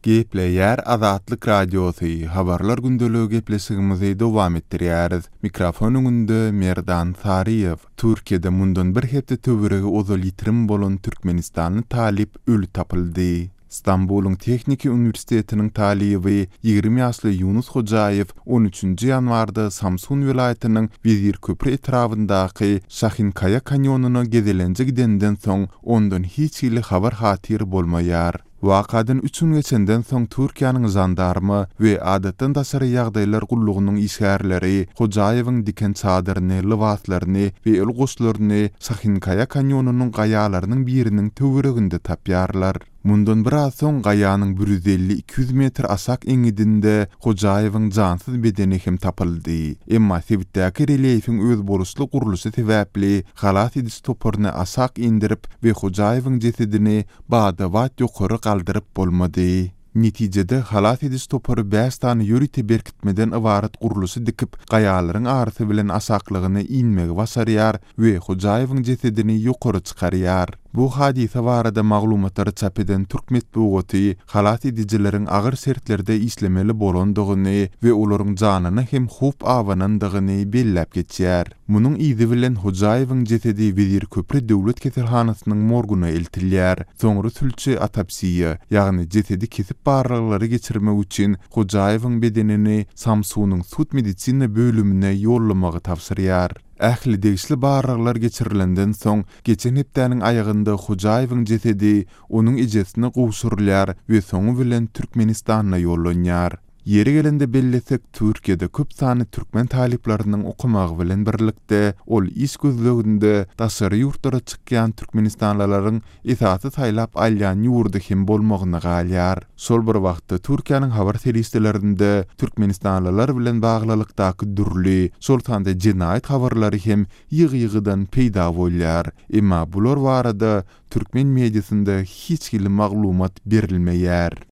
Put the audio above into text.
Gepleýär Azatlyk Radiosu, habarlar gündölügi gepleşigimizi dowam etdirýäris. Mikrofon öňünde Merdan Sariýew. Türkiýede mundan bir hepde töweregi ozal ýitirim bolan Türkmenistanyň talip ölü tapyldy. İstanbul'un Tekniki Üniversitetiniň talibi 20 ýaşly Yunus Hojaýew 13-nji ýanwarda Samsun vilayatynyň Wezir köprü etrafyndaky Şahinkaya kanyonuny gezelenje gidenden soň ondan hiç hili habar hatyr bolmaýar. Wakadan 3 gün geçenden soň Türkiýanyň jandarmy we adatdan daşary ýagdaýlar gullugynyň işgärleri Hojaýewiň diken çadyryny, lywatlaryny we ölgüçlerini Şahinkaya kanyonunyň gaýalarynyň biriniň töwereginde tapýarlar. Mundan bir az soň gaýanyň 150-200 metr asak eňidinde Hojaýewiň jansyz bedeni hem tapyldy. Emma sebitdäki reliefiň öz borusly gurulşy sebäpli halat edis topuryny asak indirip we Hojaýewiň jesedini bada wat ýokary galdyryp bolmady. Netijede halat edis topory 5 tane ýörite berkitmeden ibaret gurulşy dikip gaýalaryň arasy bilen asaklygyny inmegi basarýar we Hojaýewiň jesedini ýokary çykarýar. Bu hadise barada maglumatlary çap eden Türk medeniýeti halat edijileriň agyr sertlerde islemeli bolandygyny we olaryň janyny hem hup awanandygyny bellep geçýär. Munyň izi bilen Hojaýewiň jesedi Wezir köprü döwlet keserhanasynyň morguna eltilýär. Soňra sülçe atopsiýa, ýagny jesedi kesip barlyklary geçirmek üçin Hojaýewiň bedenini Samsunyň sud medisina bölümine ýollamagy tapşyrýar. Ähli degişli barraglar geçirilenden soň geçen hepdäniň aýagynda Hojaýewiň jesedi onuň ejesine gowşurulýar we soňu bilen Türkmenistana ýollanýar. Yeri gelende bellesek Türkiýede köp sany türkmen talipleriniň okumagy bilen birlikde ol iş gözleginde daşary ýurtlara çykýan türkmenistanlylaryň esasy saýlap alýan ýurdy hem bolmagyny galýar. Şol bir wagtda Türkiýanyň habar seriýetlerinde türkmenistanlylar bilen baglylykdaky dürli, şol sanda jinayet habarlary hem ýygy-ýygydan peýda bolýar. Emma bular barada türkmen mediasynda hiç hili maglumat berilmeýär.